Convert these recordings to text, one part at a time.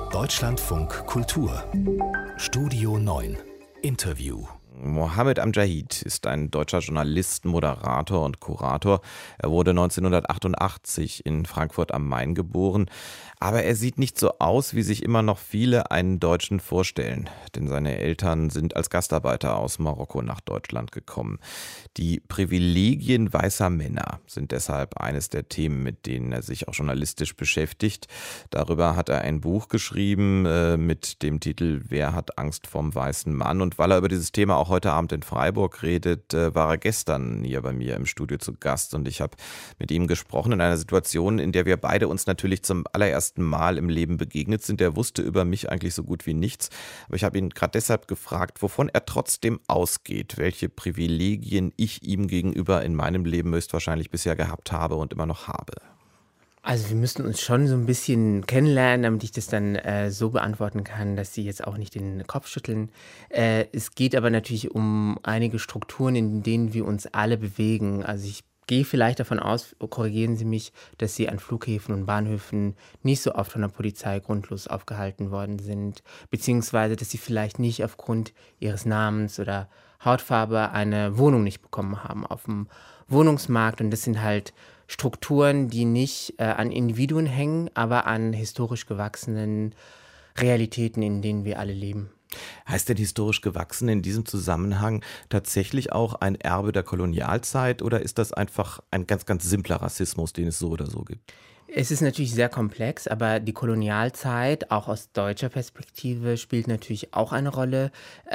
Deutschlandfunk Kultur Studio 9 Interview. Mohammed Amjahid ist ein deutscher Journalist, Moderator und Kurator. Er wurde 1988 in Frankfurt am Main geboren. Aber er sieht nicht so aus, wie sich immer noch viele einen Deutschen vorstellen. Denn seine Eltern sind als Gastarbeiter aus Marokko nach Deutschland gekommen. Die Privilegien weißer Männer sind deshalb eines der Themen, mit denen er sich auch journalistisch beschäftigt. Darüber hat er ein Buch geschrieben mit dem Titel »Wer hat Angst vorm weißen Mann?« Und weil er über dieses Thema auch heute Abend in Freiburg redet, war er gestern hier bei mir im Studio zu Gast. Und ich habe mit ihm gesprochen in einer Situation, in der wir beide uns natürlich zum allerersten Mal im Leben begegnet sind. Er wusste über mich eigentlich so gut wie nichts. Aber ich habe ihn gerade deshalb gefragt, wovon er trotzdem ausgeht, welche Privilegien ich ihm gegenüber in meinem Leben höchstwahrscheinlich bisher gehabt habe und immer noch habe. Also wir müssen uns schon so ein bisschen kennenlernen, damit ich das dann so beantworten kann, dass Sie jetzt auch nicht den Kopf schütteln. Es geht aber natürlich um einige Strukturen, in denen wir uns alle bewegen. Also ich gehe vielleicht davon aus, korrigieren Sie mich, dass Sie an Flughäfen und Bahnhöfen nicht so oft von der Polizei grundlos aufgehalten worden sind, beziehungsweise dass Sie vielleicht nicht aufgrund Ihres Namens oder Hautfarbe eine Wohnung nicht bekommen haben auf dem Wohnungsmarkt. Und das sind halt Strukturen, die nicht an Individuen hängen, aber an historisch gewachsenen Realitäten, in denen wir alle leben. Heißt denn historisch gewachsen in diesem Zusammenhang tatsächlich auch ein Erbe der Kolonialzeit oder ist das einfach ein ganz, ganz simpler Rassismus, den es so oder so gibt? Es ist natürlich sehr komplex, aber die Kolonialzeit, auch aus deutscher Perspektive, spielt natürlich auch eine Rolle.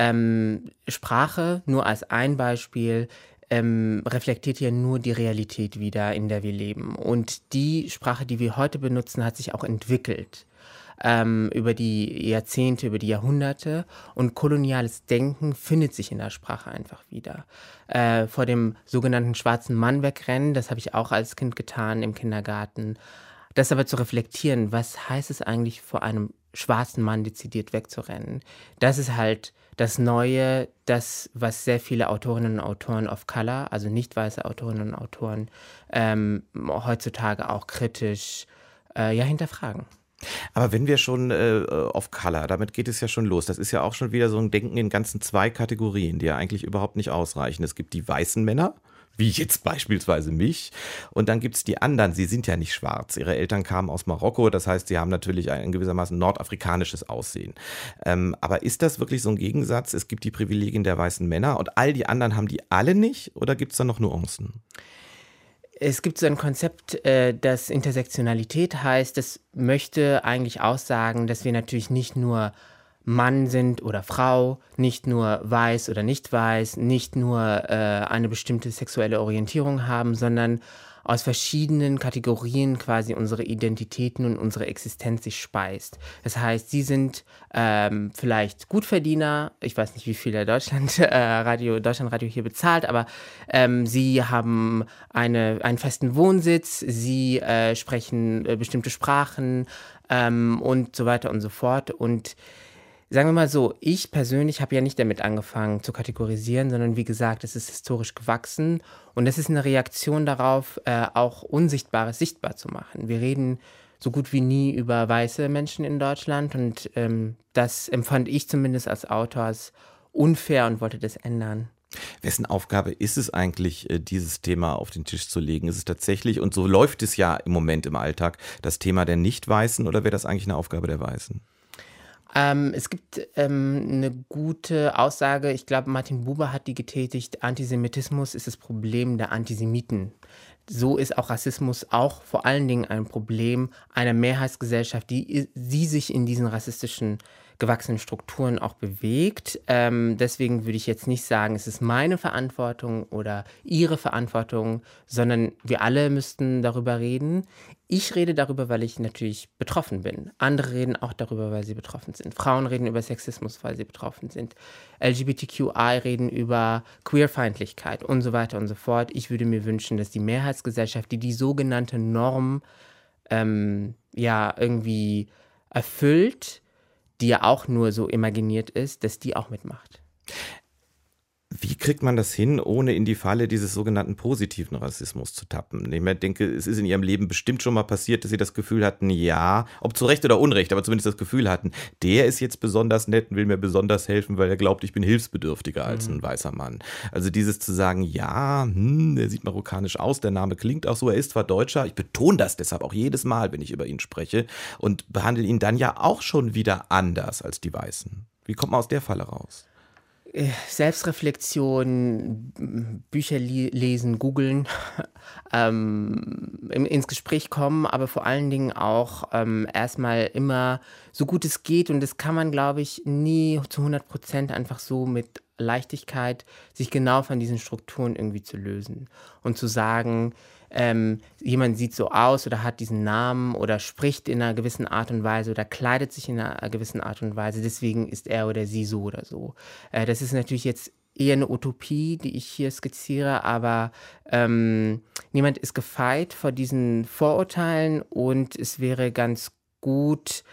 Sprache, nur als ein Beispiel, reflektiert ja nur die Realität wider, in der wir leben. Und die Sprache, die wir heute benutzen, hat sich auch entwickelt. Über die Jahrzehnte, über die Jahrhunderte. Und koloniales Denken findet sich in der Sprache einfach wieder. Vor dem sogenannten schwarzen Mann wegrennen, das habe ich auch als Kind getan im Kindergarten. Das aber zu reflektieren, was heißt es eigentlich, vor einem schwarzen Mann dezidiert wegzurennen? Das ist halt das Neue, das, was sehr viele Autorinnen und Autoren of Color, also nicht weiße Autorinnen und Autoren, heutzutage auch kritisch hinterfragen. Aber wenn wir schon auf Color, damit geht es ja schon los. Das ist ja auch schon wieder so ein Denken in ganzen zwei Kategorien, die ja eigentlich überhaupt nicht ausreichen. Es gibt die weißen Männer, wie jetzt beispielsweise mich. Und dann gibt es die anderen, sie sind ja nicht schwarz. Ihre Eltern kamen aus Marokko, das heißt, sie haben natürlich ein gewissermaßen nordafrikanisches Aussehen. Aber ist das wirklich so ein Gegensatz? Es gibt die Privilegien der weißen Männer und all die anderen haben die alle nicht? Oder gibt es da noch Nuancen? Es gibt so ein Konzept, das Intersektionalität heißt. Das möchte eigentlich aussagen, dass wir natürlich nicht nur Mann sind oder Frau, nicht nur weiß oder nicht weiß, nicht nur eine bestimmte sexuelle Orientierung haben, sondern aus verschiedenen Kategorien quasi unsere Identitäten und unsere Existenz sich speist. Das heißt, sie sind vielleicht Gutverdiener, ich weiß nicht, wie viel der Deutschlandradio hier bezahlt, aber sie haben einen festen Wohnsitz, sie sprechen bestimmte Sprachen und so weiter und so fort. Und sagen wir mal so, ich persönlich habe ja nicht damit angefangen zu kategorisieren, sondern wie gesagt, es ist historisch gewachsen und es ist eine Reaktion darauf, auch Unsichtbares sichtbar zu machen. Wir reden so gut wie nie über weiße Menschen in Deutschland und das empfand ich zumindest als Autor als unfair und wollte das ändern. Wessen Aufgabe ist es eigentlich, dieses Thema auf den Tisch zu legen? Ist es tatsächlich, und so läuft es ja im Moment im Alltag, das Thema der Nicht-Weißen oder wäre das eigentlich eine Aufgabe der Weißen? Es gibt eine gute Aussage, ich glaube, Martin Buber hat die getätigt, Antisemitismus ist das Problem der Antisemiten. So ist auch Rassismus auch vor allen Dingen ein Problem einer Mehrheitsgesellschaft, die sich in diesen rassistischen gewachsenen Strukturen auch bewegt. Deswegen würde ich jetzt nicht sagen, es ist meine Verantwortung oder Ihre Verantwortung, sondern wir alle müssten darüber reden. Ich rede darüber, weil ich natürlich betroffen bin. Andere reden auch darüber, weil sie betroffen sind. Frauen reden über Sexismus, weil sie betroffen sind. LGBTQI reden über Queerfeindlichkeit und so weiter und so fort. Ich würde mir wünschen, dass die Mehrheitsgesellschaft, die sogenannte Norm irgendwie erfüllt, die ja auch nur so imaginiert ist, dass die auch mitmacht. Wie kriegt man das hin, ohne in die Falle dieses sogenannten positiven Rassismus zu tappen? Ich denke, es ist in Ihrem Leben bestimmt schon mal passiert, dass Sie das Gefühl hatten, ja, ob zu Recht oder Unrecht, aber zumindest das Gefühl hatten, der ist jetzt besonders nett und will mir besonders helfen, weil er glaubt, ich bin hilfsbedürftiger als ein weißer Mann. Also dieses zu sagen, ja, der sieht marokkanisch aus, der Name klingt auch so, er ist zwar Deutscher, ich betone das deshalb auch jedes Mal, wenn ich über ihn spreche und behandle ihn dann ja auch schon wieder anders als die Weißen. Wie kommt man aus der Falle raus? Selbstreflexion, Bücher lesen, googeln, ins Gespräch kommen, aber vor allen Dingen auch erstmal immer so gut es geht, und das kann man, glaube ich, nie zu 100% einfach so mit Leichtigkeit, sich genau von diesen Strukturen irgendwie zu lösen und zu sagen, jemand sieht so aus oder hat diesen Namen oder spricht in einer gewissen Art und Weise oder kleidet sich in einer gewissen Art und Weise, deswegen ist er oder sie so oder so. Das ist natürlich jetzt eher eine Utopie, die ich hier skizziere, aber niemand ist gefeit vor diesen Vorurteilen, und es wäre ganz gut,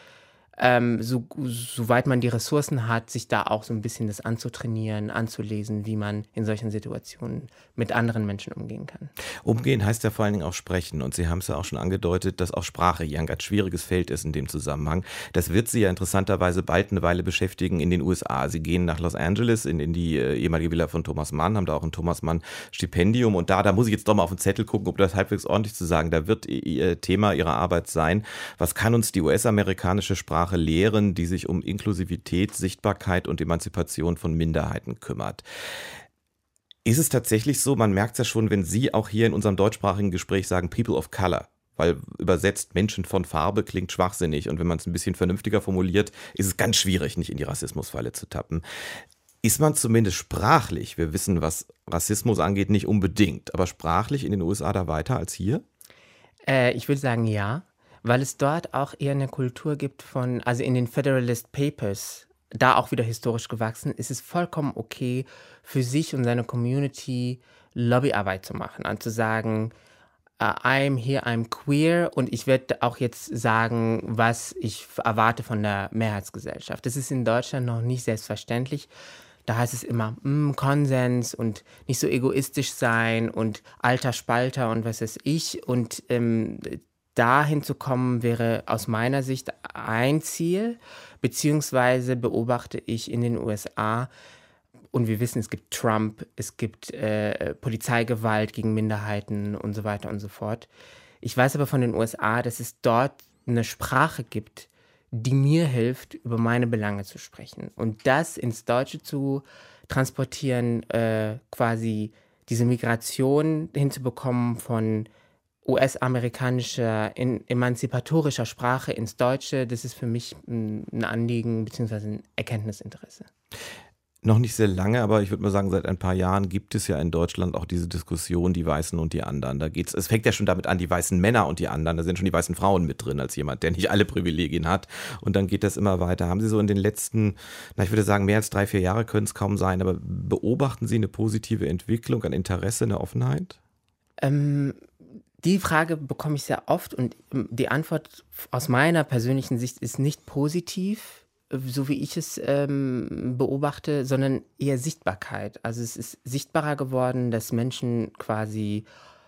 soweit man die Ressourcen hat, sich da auch so ein bisschen das anzutrainieren, anzulesen, wie man in solchen Situationen mit anderen Menschen umgehen kann. Umgehen heißt ja vor allen Dingen auch sprechen, und Sie haben es ja auch schon angedeutet, dass auch Sprache hier ein ganz schwieriges Feld ist in dem Zusammenhang. Das wird Sie ja interessanterweise bald eine Weile beschäftigen in den USA. Sie gehen nach Los Angeles in die ehemalige Villa von Thomas Mann, haben da auch ein Thomas Mann Stipendium, und da muss ich jetzt doch mal auf den Zettel gucken, um das halbwegs ordentlich zu sagen. Da wird Thema Ihrer Arbeit sein, was kann uns die US-amerikanische Sprache lehren, die sich um Inklusivität, Sichtbarkeit und Emanzipation von Minderheiten kümmert. Ist es tatsächlich so, man merkt es ja schon, wenn Sie auch hier in unserem deutschsprachigen Gespräch sagen People of Color, weil übersetzt Menschen von Farbe klingt schwachsinnig, und wenn man es ein bisschen vernünftiger formuliert, ist es ganz schwierig, nicht in die Rassismusfalle zu tappen. Ist man zumindest sprachlich, wir wissen, was Rassismus angeht, nicht unbedingt, aber sprachlich in den USA da weiter als hier? Ich würde sagen, ja. Weil es dort auch eher eine Kultur gibt also in den Federalist Papers, da auch wieder historisch gewachsen, ist es vollkommen okay, für sich und seine Community Lobbyarbeit zu machen, und zu sagen, I'm queer, und ich werde auch jetzt sagen, was ich erwarte von der Mehrheitsgesellschaft. Das ist in Deutschland noch nicht selbstverständlich. Da heißt es immer, Konsens und nicht so egoistisch sein und alter Spalter und was weiß ich, und dahin zu kommen, wäre aus meiner Sicht ein Ziel, beziehungsweise beobachte ich in den USA, und wir wissen, es gibt Trump, es gibt Polizeigewalt gegen Minderheiten und so weiter und so fort. Ich weiß aber von den USA, dass es dort eine Sprache gibt, die mir hilft, über meine Belange zu sprechen. Und das ins Deutsche zu transportieren, quasi diese Migration hinzubekommen von US-amerikanischer, emanzipatorischer Sprache ins Deutsche, das ist für mich ein Anliegen bzw. ein Erkenntnisinteresse. Noch nicht sehr lange, aber ich würde mal sagen, seit ein paar Jahren gibt es ja in Deutschland auch diese Diskussion, die Weißen und die anderen. Es fängt ja schon damit an, die weißen Männer und die anderen, da sind schon die weißen Frauen mit drin, als jemand, der nicht alle Privilegien hat. Und dann geht das immer weiter. Haben Sie so in den letzten, ich würde sagen, mehr als 3-4 Jahre können es kaum sein, aber beobachten Sie eine positive Entwicklung, ein Interesse, eine Offenheit? Die Frage bekomme ich sehr oft, und die Antwort aus meiner persönlichen Sicht ist nicht positiv, so wie ich es beobachte, sondern eher Sichtbarkeit. Also es ist sichtbarer geworden, dass Menschen quasi,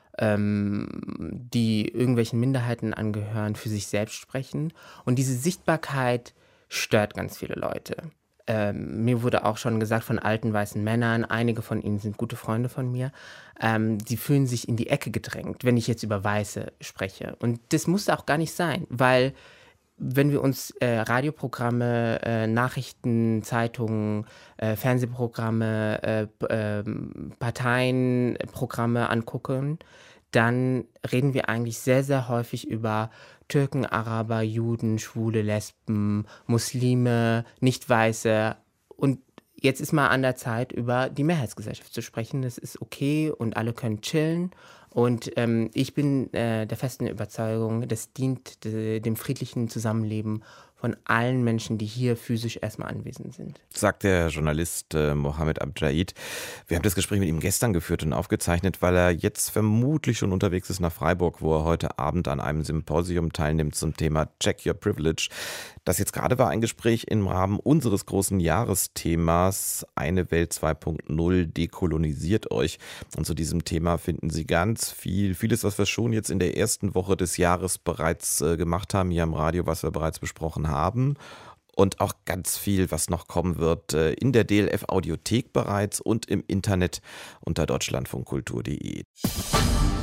die irgendwelchen Minderheiten angehören, für sich selbst sprechen. Und diese Sichtbarkeit stört ganz viele Leute. Mir wurde auch schon gesagt von alten weißen Männern, einige von ihnen sind gute Freunde von mir, die fühlen sich in die Ecke gedrängt, wenn ich jetzt über Weiße spreche. Und das muss auch gar nicht sein, weil wenn wir uns Radioprogramme, Nachrichten, Zeitungen, Fernsehprogramme, Parteienprogramme angucken, dann reden wir eigentlich sehr, sehr häufig über Türken, Araber, Juden, Schwule, Lesben, Muslime, Nicht-Weiße. Und jetzt ist mal an der Zeit, über die Mehrheitsgesellschaft zu sprechen. Das ist okay und alle können chillen. Und ich bin der festen Überzeugung, das dient dem friedlichen Zusammenleben von allen Menschen, die hier physisch erstmal anwesend sind. Sagt der Journalist Mohammed Abjaid. Wir haben das Gespräch mit ihm gestern geführt und aufgezeichnet, weil er jetzt vermutlich schon unterwegs ist nach Freiburg, wo er heute Abend an einem Symposium teilnimmt zum Thema Check Your Privilege. Das jetzt gerade war ein Gespräch im Rahmen unseres großen Jahresthemas Eine Welt 2.0 dekolonisiert euch. Und zu diesem Thema finden Sie ganz vieles, was wir schon jetzt in der ersten Woche des Jahres bereits gemacht haben, hier am Radio, was wir bereits besprochen haben. Und auch ganz viel, was noch kommen wird, in der DLF Audiothek bereits und im Internet unter deutschlandfunkkultur.de.